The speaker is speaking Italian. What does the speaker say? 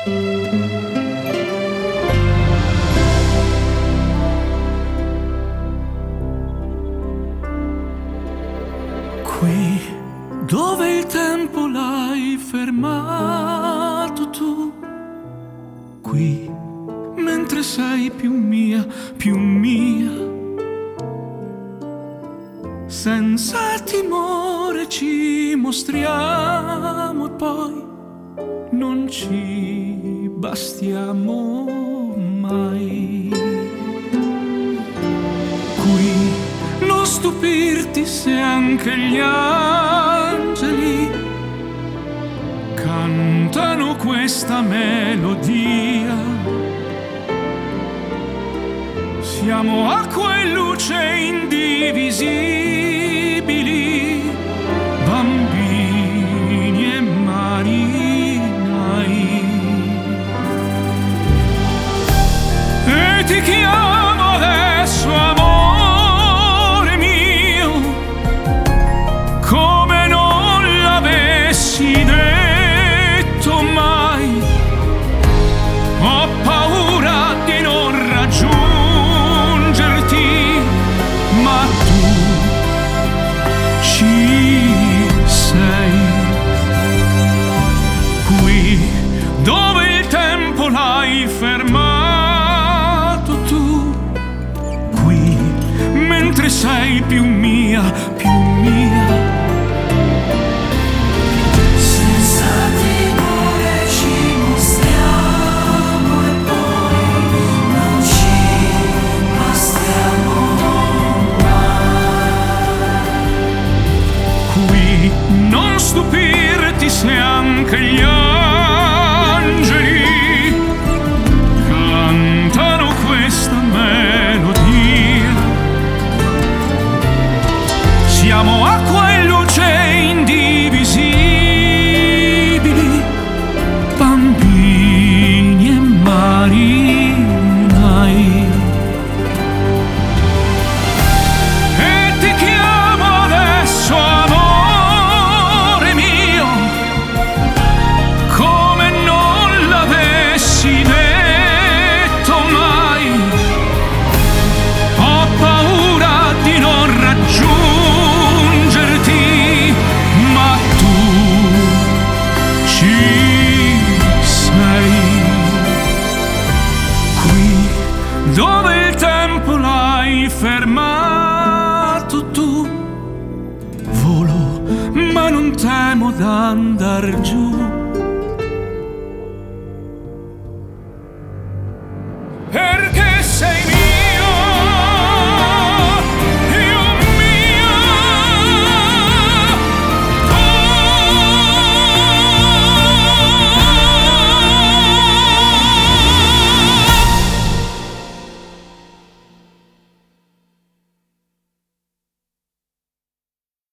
Qui dove il tempo l'hai fermato tu, qui mentre sei più mia, senza timore ci mostriamo e poi non ci bastiamo mai. Qui non stupirti se anche gli angeli cantano questa melodia. Siamo acqua e luce indivisibili, bambini e marinai. E ti chiamo adesso amore mio, come non l'avessi detto mai. Ho paura di non raggiungerti, ma tu ci sei. Qui dove il tempo l'hai fermato tu, qui mentre sei più mia, senza timore ci mostriamo e poi non ci bastiamo mai. qui non stupirti se anche gli angeli cantano questa melodia. Siamo acqua e luce indivisibili, bambini e marinai. E ti chiamo adesso amore mio, come non l'avessi detto mai. Ho paura di non raggiungerti, ma tu ci sei. Qui dove il tempo l'hai fermato tu, volo ma non temo d'andar giù. Perché